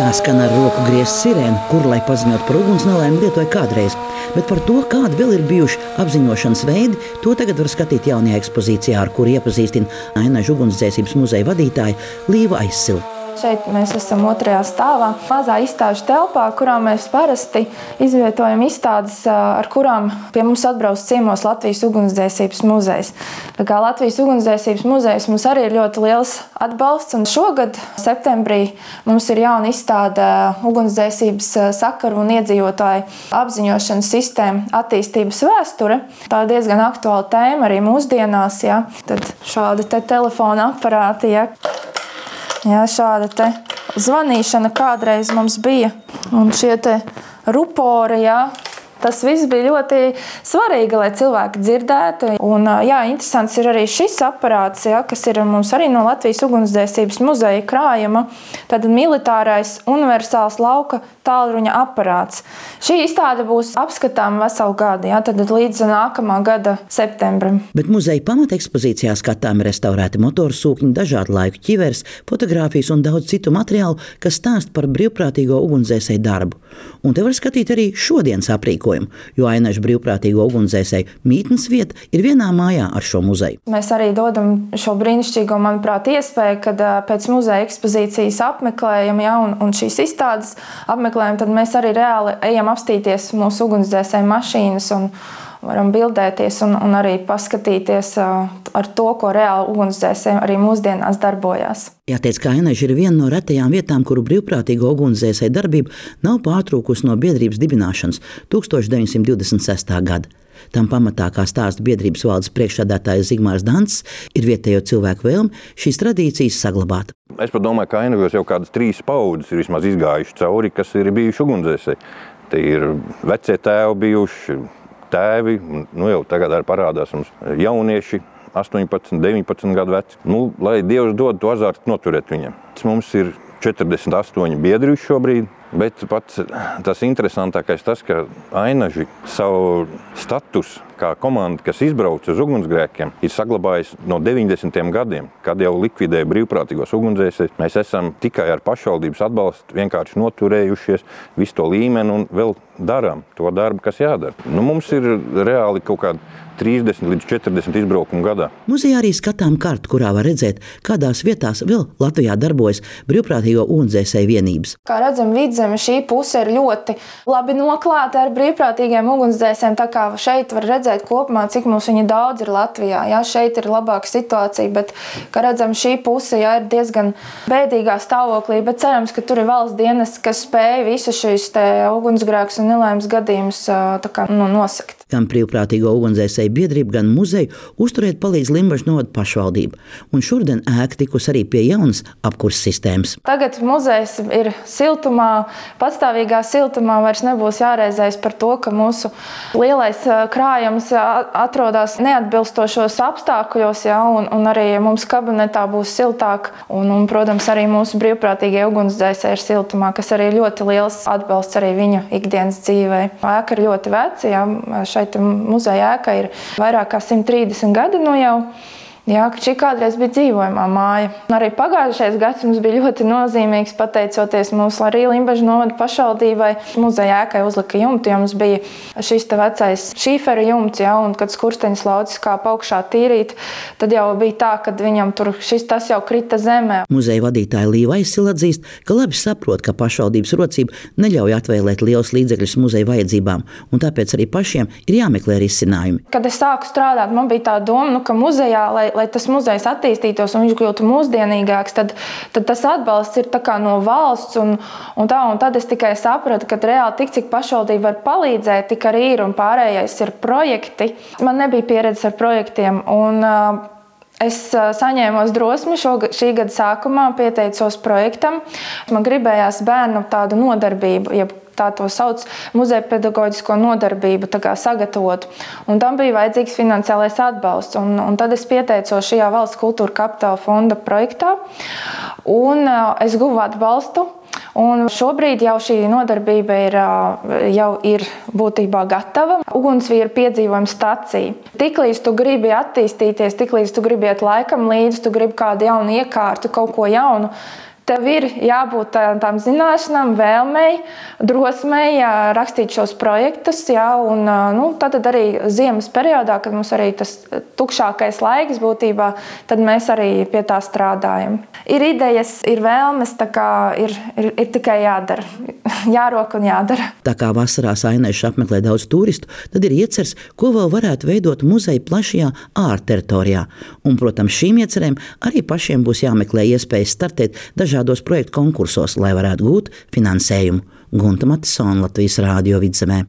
Tā skan ar roku griezt sirēnu, kur, lai paziņot par uguns nelaimi, lietoja kādreiz. Bet par to, kādi vēl ir bijuši apziņošanas veidi, to tagad var skatīt jaunajā ekspozīcijā, ar kuru iepazīstina Ainažu ugunsdzēsības muzeja vadītāja Līva Aizsila. Šeit mēs esam 2. stāvā, mazā izstāžu telpā, kurā mēs parasti izvietojam izstādes, ar kurām pie mums atbrauc ciemos Latvijas ugunsdzēsības muzejs. Tā kā Latvijas ugunsdzēsības muzejs mums arī ir ļoti liels atbalsts, un šogad septembrī mums ir jauna izstāde ugunsdzēsības sakaru un iedzīvotāju apziņošanas sistēma attīstības vēsture. Tā ir diezgan aktuāla tēma arī mūsdienās, ja. Tad šādi te telefona aparāti, ja. Jā, šāda te zvanīšana kādreiz mums bija, un šie te rupori, jā, tas viss bija ļoti svarīgi, lai cilvēki dzirdētu. Un, jā, interesants ir arī šis aparāts, jā, kas ir mums arī no Latvijas ugunsdzēsības muzeja krājuma. Tad militārais universāls lauka tālruņa aparāts. Šī izstāde būs apskatāma veselu gadu, jā, tad līdz nākamā gada septembrim. Bet muzeja pamatekspozīcijā skatām restaurēti motorsūkņi, dažādu laiku ķiveres, fotogrāfijas un daudz citu materiālu, kas stāst par brīvprātīgo ugunsdzēsēju darbu. Un te var skatīt arī šodienas aprīkojumu, jo Ainažu brīvprātīgo ugunsdzēsēju mītnes vieta ir vienā mājā ar šo muzeju. Mēs arī dodam šo brīnišķīgo, manuprāt, iespēju, kad pēc muzeja ekspozīcijas apmeklējam, jā, un šīs izstādes apmeklējam, tad mēs arī reāli ejam apstīties mūsu ugunsdzēsēju mašīnas un varam bildēties un arī paskatīties ar to, ko reāli ugunsdzēsēji arī mūsdienās darbojās. Jāteic, ka Ainaža ir viena no retajām vietām, kuru brīvprātīgo ugunsdzēsēju darbība nav pārtrūkusi no biedrības dibināšanas 1926. gada. Tam pamatā, kā stāsta biedrības valdes priekšsēdētājs Zigmārs Dancs, ir vietējo cilvēku vēlme šīs tradīcijas saglabāt. Es pat domāju, ka Ainažos jau kādas 3 paudzes ir vismaz izgājuši cauri, kas ir bijuši ugunsdzēsēji. Te ir vecie tēvi bijuši, tēvi, nu jau tagad arī parādās mums jaunieši, 18, 19 gadu veci. Nu, lai Dievs dod to azartu noturēt viņiem. Mums ir 48 biedri šobrīd, bet pats tas interesantākais tas, ka Ainaži savu statusu kā komanda, kas izbrauc uz ugunsgrēkiem, ir saglabājis no 90. gadiem, kad jau likvidēja brīvprātīgos ugunsdzēsējus. Mēs esam tikai ar pašvaldības atbalstu vienkārši noturējušies visu to līmeni un vēl darām to darbu, kas jādara. Nu, mums ir reāli kaut kādi 30 līdz 40 izbraukumu gadā. Muzejā arī skatām kartu, kurā var redzēt, kādās vietās vēl Latvijā darbojas brīvprātīgo ugunsdzēsēju vienības. Kā redzam, Vidzeme šī puse ir ļoti labi noklāta ar brīvprātīgiem ugunsdzēsējiem, tā kā šeit var redzēt kopumā, cik mums viņi daudz ir Latvijā. Jā, šeit ir labāka situācija, bet, kā redzam, šī puse jā, ir diezgan bēdīgā stāvoklī, bet cerams, ka tur ir valsts dienas, kas spēj visu šīs ugunsgrēkus un nelaimes gadījumus nosakt. Gan brīvprātīgo ugunsdzēsēju biedrība, gan muzeju uzturēt palīdz Limbažu novada pašvaldība. Un šodien ēka tikus arī pie jaunas apkurses sistēmas. Tagad muzejs ir siltumā, patstāvīgā siltumā, vairs nebūs jārēzējas par to, ka mūsu lielais krājums atrodas neatbilstošos apstākļos, jā, un arī mums kabinetā būs siltāk. Un, protams, arī mūsu brīvprātīgie ugunsdzēsēji ir siltumā, kas arī ļoti liels atbalsts arī viņu ikdienas dzīvē. Ēka ir ļoti veca, jā. Šeit muzeja ēka ir vairāk kā 130 gadi nu jau. Jā, šī kādreiz bija dzīvojamā māja. Arī pagājušais gads mums bija ļoti nozīmīgs, pateicoties mūsu arī Limbažu novada pašvaldībai. Muzeja ēkai uzlika jumtu, jo mums bija šis te vecais šīfera jumts, jā, un kad skursteņas laucis kāpa augšā tīrīt, tad jau bija tā, kad viņam tur tas jau krita zemē. Muzeja vadītāja Līva Aizsila atzīst, ka labi saprot, ka pašvaldības rocība neļauj atvēlēt lielus līdzekļus muzeja vajadzībām, un tāpēc arī pašiem ir jāmeklē risinājumi. Kad es sāku strādāt, man bija tā doma, ka muzejā, lai tas muzejs attīstītos un viņš kļūtu mūsdienīgāks, tad tas atbalsts ir tā kā no valsts un tad es tikai sapratu, ka reāli tik, cik pašvaldība var palīdzēt, tik arī ir un pārējais ir projekti. Man nebija pieredzes ar projektiem un es saņēmos drosmi šī gada sākumā, pieteicos projektam. Man gribējās bērnu tādu nodarbību, tā to sauc muzeja pedagoģisko nodarbību sagatavot. Un tam bija vajadzīgs finansiālais atbalsts. Un tad es pieteicos šajā valsts kultūra kapitāla fonda projektā. Un es guvu atbalstu. Un šobrīd jau šī nodarbība jau ir būtībā gatava. Ugunsvīra piedzīvojuma stacija. Tiklīdz tu gribi attīstīties, tiklīdz tu gribi iet laikam līdzi, tu gribi kādu jaunu iekārtu, kaut ko jaunu, Tev ir jābūt tām zināšanām, vēlmei, drosmei rakstīt šos projektus. Un tad arī ziemas periodā, kad mums arī tas tukšākais laiks būtībā, tad mēs arī pie tā strādājam. Ir idejas, ir vēlmes, tā kā ir tikai jādara. Jārok un jādara. Tā kā vasarā Ainaiša apmeklē daudz turistu, tad ir iecers, ko vēl varētu veidot muzeja plašajā ārteritorijā. Un, protams, šīm iecerēm arī pašiem būs jāmeklē iespējas startēt dažādos projektu konkursos, lai varētu gūt finansējumu. Gunta Matisona, Latvijas Rādio Vidzemē.